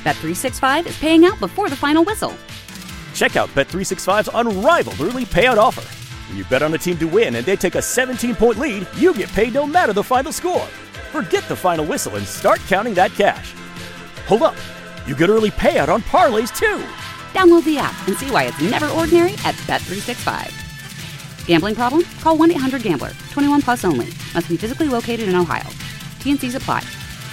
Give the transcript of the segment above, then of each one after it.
Bet365 is paying out before the final whistle. Check out Bet365's unrivaled early payout offer. When you bet on a team to win and they take a 17-point lead, you get paid no matter the final score. Forget the final whistle and start counting that cash. Hold up. You get early payout on parlays, too. Download the app and see why it's never ordinary at Bet365. Gambling problem? Call 1-800-GAMBLER. 21 plus only. Must be physically located in Ohio. T&Cs apply.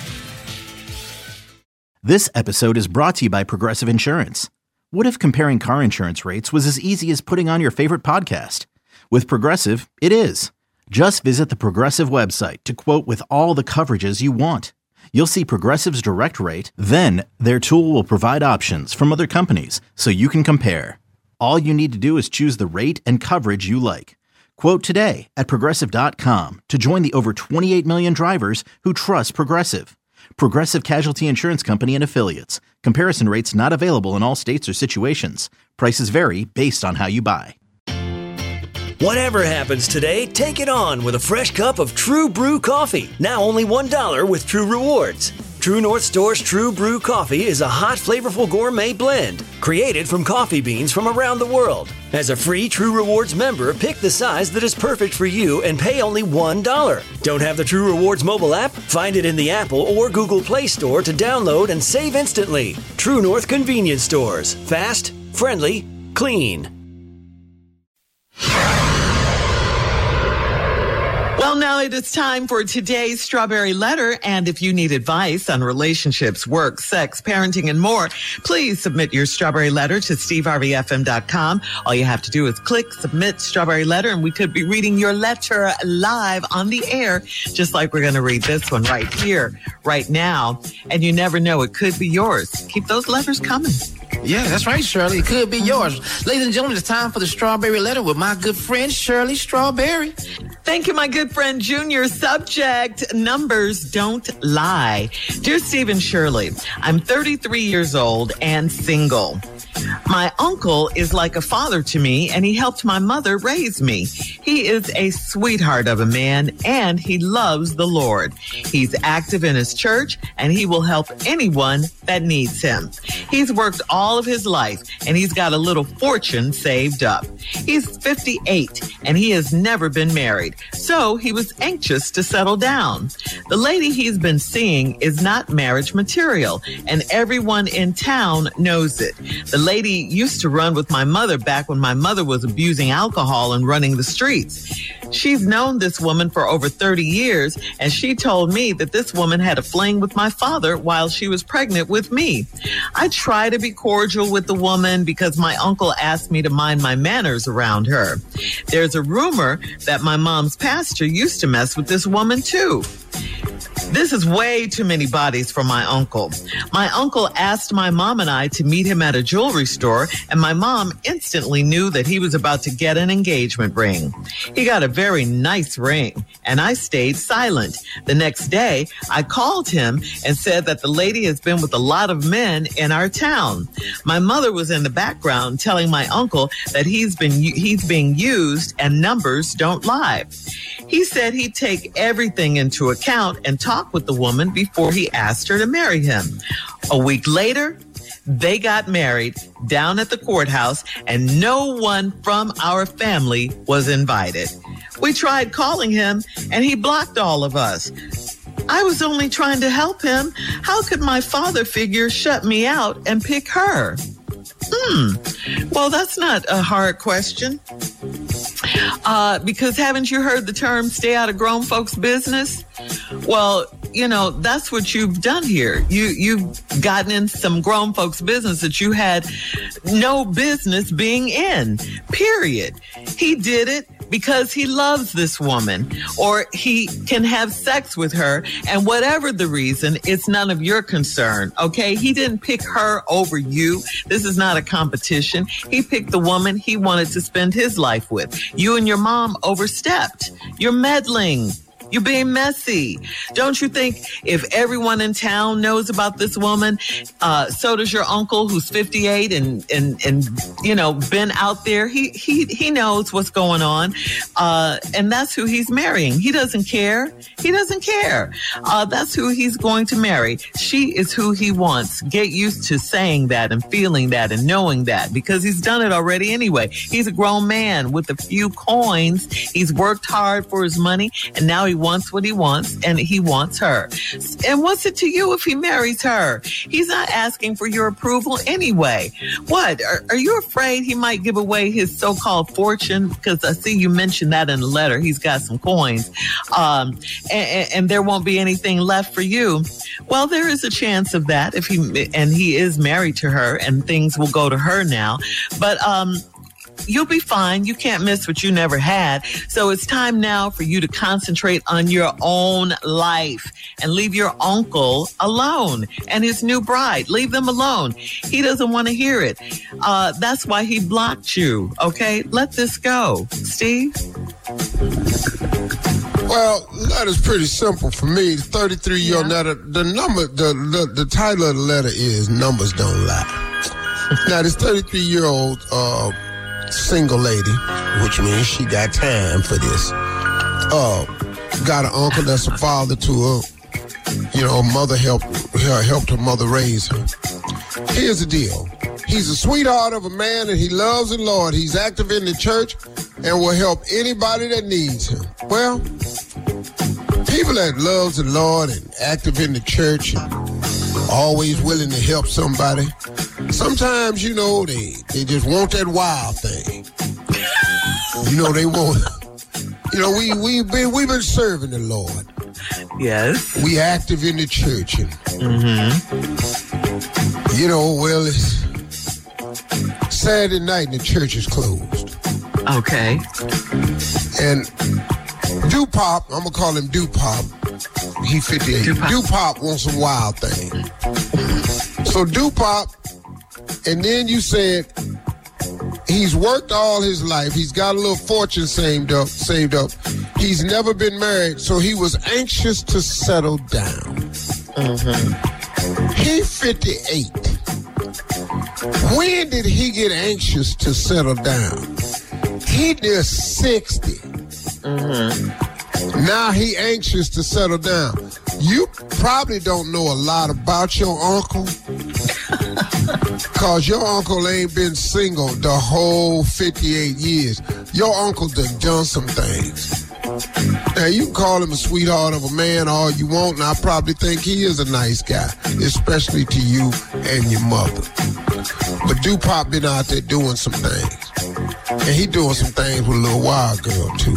This episode is brought to you by Progressive Insurance. What if comparing car insurance rates was as easy as putting on your favorite podcast? With Progressive, it is. Just visit the Progressive website to quote with all the coverages you want. You'll see Progressive's direct rate, then their tool will provide options from other companies so you can compare. All you need to do is choose the rate and coverage you like. Quote today at Progressive.com to join the over 28 million drivers who trust Progressive. Progressive Casualty Insurance Company and Affiliates. Comparison rates not available in all states or situations. Prices vary based on how you buy. Whatever happens today, take it on with a fresh cup of True Brew coffee. Now only $1 with True Rewards. True North Store's True Brew coffee is a hot, flavorful gourmet blend created from coffee beans from around the world. As a free True Rewards member, pick the size that is perfect for you and pay only $1. Don't have the True Rewards mobile app? Find it in the Apple or Google Play Store to download and save instantly. True North Convenience Stores. Fast, friendly, clean. Well, now it is time for today's Strawberry Letter. And if you need advice on relationships, work, sex, parenting, and more, please submit your Strawberry Letter to steveharveyfm.com. All you have to do is click Submit Strawberry Letter, and we could be reading your letter live on the air, just like we're going to read this one right here, right now. And you never know, it could be yours. Keep those letters coming. Yeah, that's right, Shirley. It could be yours. Ladies and gentlemen, it's time for the Strawberry Letter with my good friend, Shirley Strawberry. Thank you, my good friend, Junior. Subject, numbers don't lie. Dear Steve and Shirley, I'm 33 years old and single. My uncle is like a father to me, and he helped my mother raise me. He is a sweetheart of a man, and he loves the Lord. He's active in his church, and he will help anyone that needs him. He's worked all of his life, and he's got a little fortune saved up. He's 58, and he has never been married, so he was anxious to settle down. The lady he's been seeing is not marriage material, and everyone in town knows it. The lady used to run with my mother back when my mother was abusing alcohol and running the streets. She's known this woman for over 30 years, and she told me that this woman had a fling with my father while she was pregnant with me. I try to be cordial with the woman because my uncle asked me to mind my manners around her. There's a rumor that my mom's pastor used to mess with this woman too. This is way too many bodies for my uncle. My uncle asked my mom and I to meet him at a jewelry store, and my mom instantly knew that he was about to get an engagement ring. He got a very nice ring, and I stayed silent. The next day, I called him and said that the lady has been with a lot of men in our town. My mother was in the background telling my uncle that he's being used and numbers don't lie. He said he'd take everything into account and talk with the woman before he asked her to marry him. A week later, they got married down at the courthouse, and no one from our family was invited. We tried calling him, and he blocked all of us. I was only trying to help him. How could my father figure shut me out and pick her? Well, that's not a hard question. Because haven't you heard the term stay out of grown folks' business? Well, you know, that's what you've done here. You've gotten in some grown folks' business that you had no business being in, period. He did it because he loves this woman, or he can have sex with her, and whatever the reason, it's none of your concern, okay? He didn't pick her over you. This is not a competition. He picked the woman he wanted to spend his life with. You and your mom overstepped. You're meddling. You're being messy. Don't you think if everyone in town knows about this woman, so does your uncle who's 58 and been out there. He knows what's going on. And that's who he's marrying. He doesn't care. He doesn't care. That's who he's going to marry. She is who he wants. Get used to saying that and feeling that and knowing that, because he's done it already anyway. He's a grown man with a few coins. He's worked hard for his money, and now he wants what he wants, and he wants her. And what's it to you if he marries her? He's not asking for your approval anyway. What? Are you afraid he might give away his so-called fortune? Because I see you mentioned that in the letter. He's got some coins. And there won't be anything left for you. Well, there is a chance of that if he is married to her, and things will go to her now. But you'll be fine. You can't miss what you never had. So it's time now for you to concentrate on your own life and leave your uncle alone and his new bride. Leave them alone. He doesn't want to hear it. That's why he blocked you. Okay? Let this go. Steve? Well, that is pretty simple for me. The 33-year-old letter, the title of the letter is Numbers Don't Lie. Now, this 33-year-old single lady, which means she got time for this, got an uncle that's a father to her. Mother helped her mother raise her. Here's the deal. He's a sweetheart of a man, and he loves the Lord. He's active in the church and will help anybody that needs him. Well, people that loves the Lord and active in the church and always willing to help somebody, sometimes, they just want that wild thing. They want, we've been serving the Lord. Yes. We active in the church. And, it's Saturday night and the church is closed. Okay. And Dupop, I'm going to call him Dupop. He 58. Dupop wants some wild thing. So Dupop, and then you said he's worked all his life. He's got a little fortune saved up. He's never been married, so he was anxious to settle down. He 58. When did he get anxious to settle down? He just 60. Now he anxious to settle down. You probably don't know a lot about your uncle, because your uncle ain't been single the whole 58 years. Your uncle done some things. Now, you can call him a sweetheart of a man all you want, and I probably think he is a nice guy, especially to you and your mother. But Dupop been out there doing some things. And he doing some things with a little wild girl, too.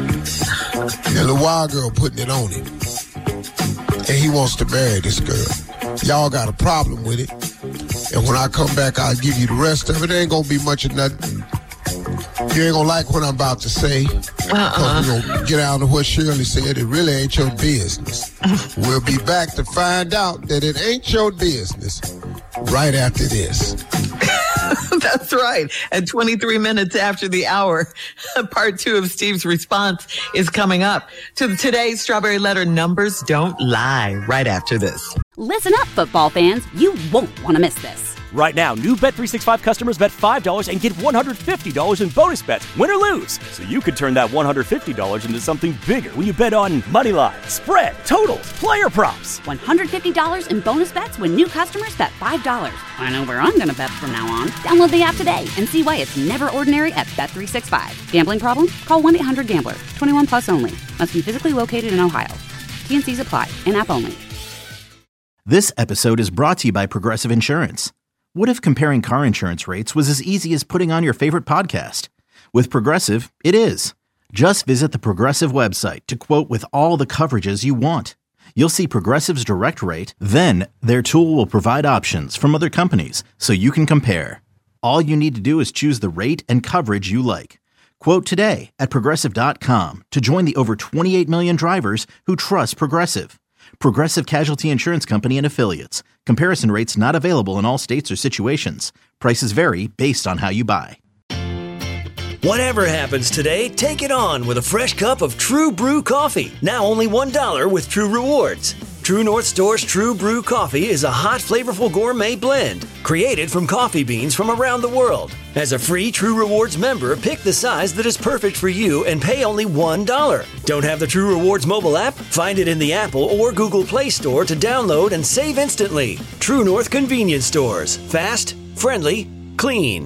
And the wild girl putting it on him. And he wants to marry this girl. Y'all got a problem with it. And when I come back, I'll give you the rest of it. It ain't gonna be much of nothing. You ain't gonna like what I'm about to say. Because we're gonna get out of what Shirley said. It really ain't your business. We'll be back to find out that it ain't your business right after this. That's right. At 23 minutes after the hour, part 2 of Steve's response is coming up. To today's Strawberry Letter, Numbers Don't Lie, right after this. Listen up, football fans. You won't want to miss this. Right now, new Bet365 customers bet $5 and get $150 in bonus bets, win or lose. So you could turn that $150 into something bigger when you bet on moneyline, spread, totals, player props. $150 in bonus bets when new customers bet $5. I know where I'm going to bet from now on. Download the app today and see why it's never ordinary at Bet365. Gambling problem? Call 1-800-GAMBLER. 21 plus only. Must be physically located in Ohio. T&Cs apply. In-app only. This episode is brought to you by Progressive Insurance. What if comparing car insurance rates was as easy as putting on your favorite podcast? With Progressive, it is. Just visit the Progressive website to quote with all the coverages you want. You'll see Progressive's direct rate, then their tool will provide options from other companies so you can compare. All you need to do is choose the rate and coverage you like. Quote today at Progressive.com to join the over 28 million drivers who trust Progressive. Progressive Casualty Insurance Company and Affiliates. Comparison rates not available in all states or situations. Prices vary based on how you buy. Whatever happens today, take it on with a fresh cup of True Brew coffee. Now only $1 with True Rewards. True North Store's True Brew coffee is a hot, flavorful gourmet blend created from coffee beans from around the world. As a free True Rewards member, pick the size that is perfect for you and pay only $1. Don't have the True Rewards mobile app? Find it in the Apple or Google Play Store to download and save instantly. True North Convenience Stores. Fast, friendly, clean.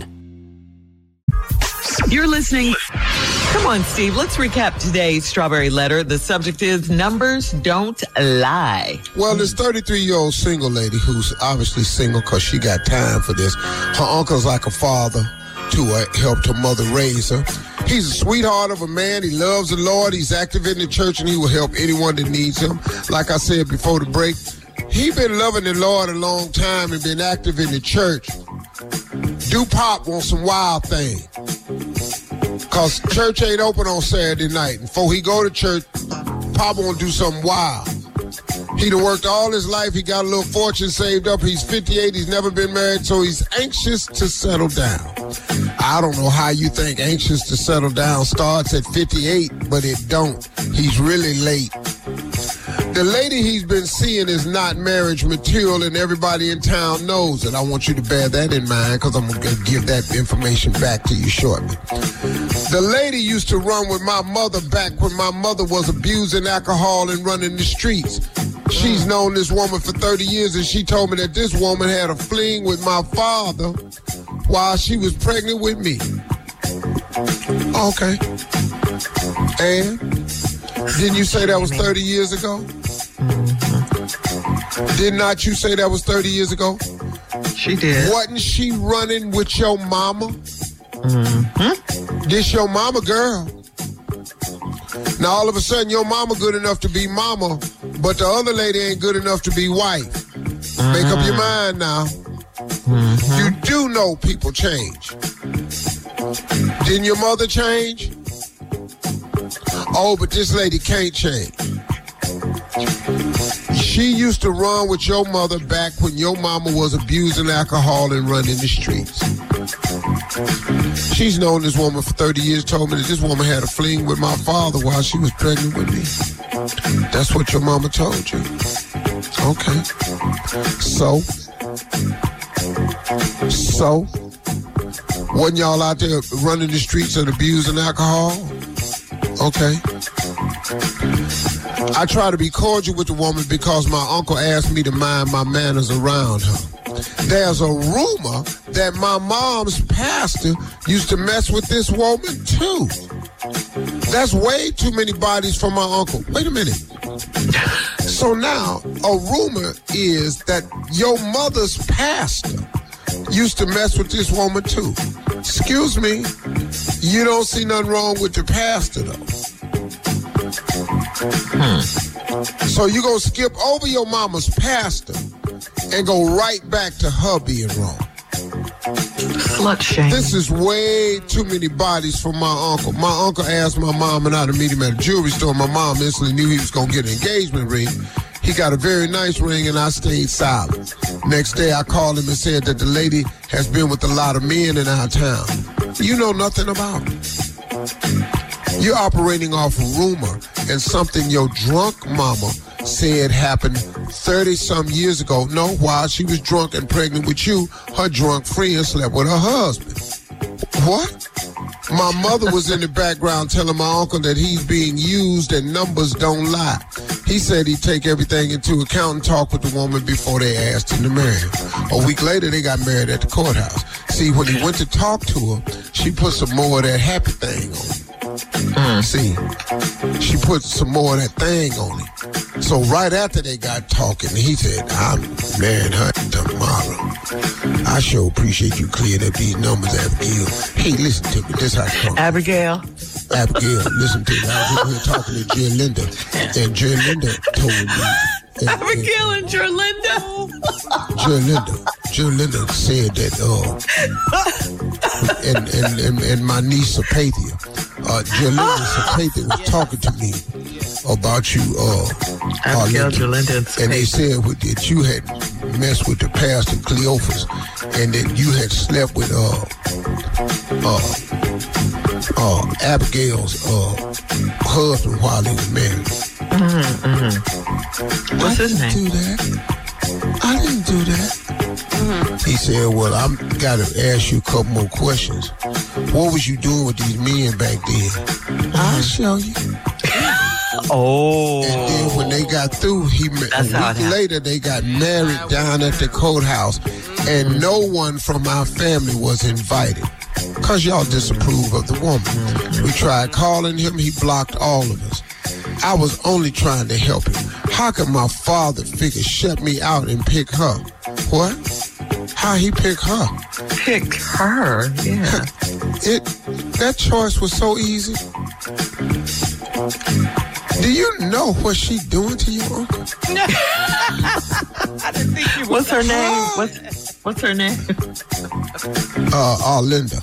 You're listening. Come on, Steve. Let's recap today's Strawberry Letter. The subject is Numbers Don't Lie. Well, this 33-year-old single lady who's obviously single because she got time for this. Her uncle's like a father to her, helped her mother raise her. He's a sweetheart of a man. He loves the Lord. He's active in the church, and he will help anyone that needs him. Like I said before the break, he been loving the Lord a long time and been active in the church. Pop wants some wild thing. Because church ain't open on Saturday night. And before he go to church, Pop want to do something wild. He done worked all his life. He got a little fortune saved up. He's 58. He's never been married, so he's anxious to settle down. I don't know how you think anxious to settle down starts at 58, but it don't. He's really late. The lady he's been seeing is not marriage material, and everybody in town knows it. I want you to bear that in mind because I'm going to give that information back to you shortly. The lady used to run with my mother back when my mother was abusing alcohol and running the streets. She's known this woman for 30 years, and she told me that this woman had a fling with my father while she was pregnant with me. Okay. And didn't you say that was 30 years ago? Did not you say that was 30 years ago? She did. Wasn't she running with your mama? This your mama, girl. Now all of a sudden your mama good enough to be mama, but the other lady ain't good enough to be wife. Make up your mind now. You do know people change. Didn't your mother change? Oh, but this lady can't change. She used to run with your mother back when your mama was abusing alcohol and running the streets. She's known this woman for 30 years, told me that this woman had a fling with my father while she was pregnant with me. That's what your mama told you. Okay. So, wasn't y'all out there running the streets and abusing alcohol? Okay. I try to be cordial with the woman because my uncle asked me to mind my manners around her. There's a rumor that my mom's pastor used to mess with this woman too. That's way too many bodies for my uncle. Wait a minute. So now, a rumor is that your mother's pastor used to mess with this woman too. Excuse me, you don't see nothing wrong with the pastor though. So you gonna skip over your mama's pastor and go right back to her being wrong. Slut shame. This is way too many bodies for my uncle. My uncle asked my mom and I to meet him at a jewelry store. My mom instantly knew he was gonna get an engagement ring. He got a very nice ring and I stayed silent. Next day I called him and said that the lady has been with a lot of men in our town. You know nothing about it. You're operating off rumor and something your drunk mama said happened 30-some years ago. No, while she was drunk and pregnant with you, her drunk friend slept with her husband. What? My mother was in the background telling my uncle that he's being used and numbers don't lie. He said he'd take everything into account and talk with the woman before they asked him to marry him. A week later, they got married at the courthouse. See, when he went to talk to her, she put some more of that happy thing on him. See, she put some more of that thing on him. So right after they got talking, he said, I'm marrying her tomorrow. I sure appreciate you clearing up these numbers, Abigail. Hey, listen to me. This how it comes. Abigail, listen to me. I was here talking to Jill Linda, and Jill Linda told me. Abigail and Jerlinda. Jill Linda said that, and my niece Sapathia. Jill Linda Sapathia was talking to me about you, Abigail, Jerlinda, and they said that you had messed with the pastor Cleophas, and that you had slept with Abigail's husband while they were married. What's his name? I didn't do that. He said, well, I'm got to ask you a couple more questions. What was you doing with these men back then? I'll show you. Oh. And then when they got through, a week later, they got married down at the courthouse. And no one from our family was invited. Because y'all disapprove of the woman. We tried calling him. He blocked all of us. I was only trying to help him. How could my father figure shut me out and pick her? What? How he pick her? Pick her? Yeah. That choice was so easy. Do you know what she doing to your uncle? I didn't think you. What's her name? What's her name? Arlinda.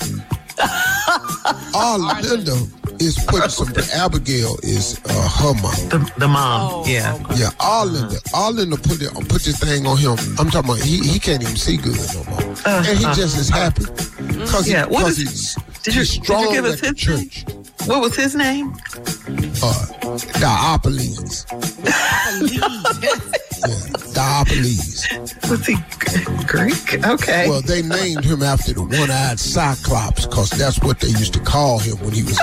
Arlinda is putting some. Abigail is her mom. The mom. Yeah. Okay. Yeah. Arlinda put this thing on him. I'm talking about he can't even see good no more, and he just is happy because he's strong did you give us at the church. What was his name? Diopolis. Diopolis. Was he Greek? Okay. Well, they named him after the one-eyed Cyclops because that's what they used to call him when he was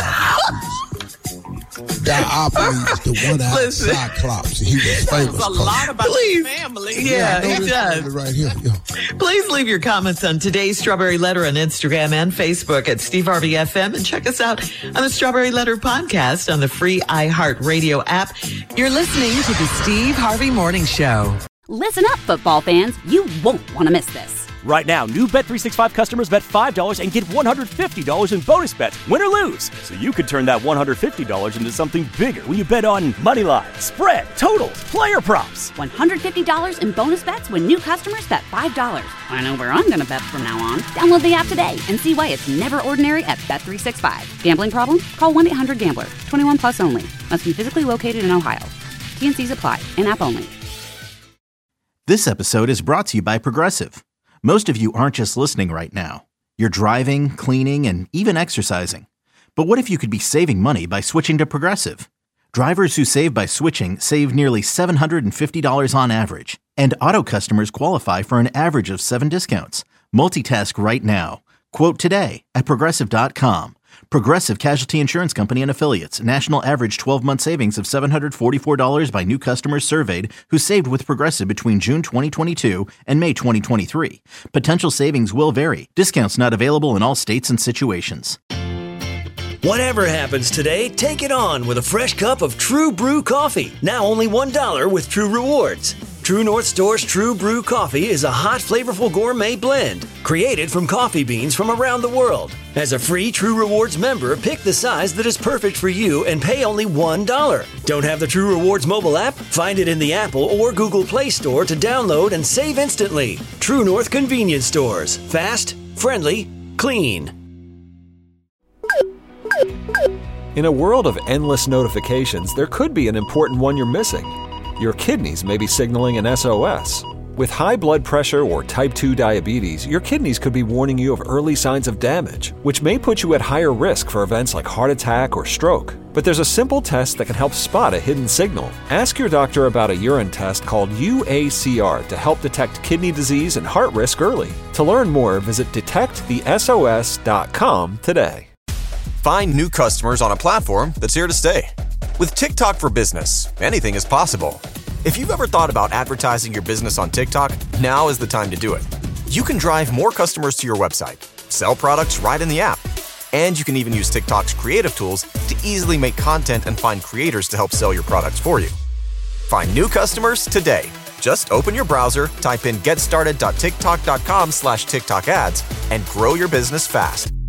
Diopolis, the one-eyed Cyclops. He was famous. There's a lot about his family. Yeah, he does. Right here. Yeah. Please leave your comments on today's Strawberry Letter on Instagram and Facebook at Steve Harvey FM, and check us out on the Strawberry Letter podcast on the free iHeartRadio app. You're listening to the Steve Harvey Morning Show. Listen up, football fans. You won't want to miss this. Right now, new Bet365 customers bet $5 and get $150 in bonus bets, win or lose. So you could turn that $150 into something bigger when you bet on money line, spread, totals, player props. $150 in bonus bets when new customers bet $5. I know where I'm going to bet from now on. Download the app today and see why it's never ordinary at Bet365. Gambling problem? Call 1-800-GAMBLER. 21 plus only. Must be physically located in Ohio. T&Cs apply. In-app only. This episode is brought to you by Progressive. Most of you aren't just listening right now. You're driving, cleaning, and even exercising. But what if you could be saving money by switching to Progressive? Drivers who save by switching save nearly $750 on average. And auto customers qualify for an average of 7 discounts. Multitask right now. Quote today at Progressive.com. Progressive Casualty Insurance Company and Affiliates. National average 12-month savings of $744 by new customers surveyed who saved with Progressive between June 2022 and May 2023. Potential savings will vary. Discounts not available in all states and situations. Whatever happens today, take it on with a fresh cup of True Brew coffee. Now only $1 with True Rewards. True North Store's True Brew coffee is a hot, flavorful gourmet blend created from coffee beans from around the world. As a free True Rewards member, pick the size that is perfect for you and pay only $1. Don't have the True Rewards mobile app? Find it in the Apple or Google Play Store to download and save instantly. True North Convenience Stores. Fast, friendly, clean. In a world of endless notifications, there could be an important one you're missing. Your kidneys may be signaling an SOS. With high blood pressure or type 2 diabetes, your kidneys could be warning you of early signs of damage, which may put you at higher risk for events like heart attack or stroke. But there's a simple test that can help spot a hidden signal. Ask your doctor about a urine test called UACR to help detect kidney disease and heart risk early. To learn more, visit detectthesos.com today. Find new customers on a platform that's here to stay. With TikTok for Business, anything is possible. If you've ever thought about advertising your business on TikTok, now is the time to do it. You can drive more customers to your website, sell products right in the app, and you can even use TikTok's creative tools to easily make content and find creators to help sell your products for you. Find new customers today. Just open your browser, type in getstarted.tiktok.com/TikTok ads, and grow your business fast.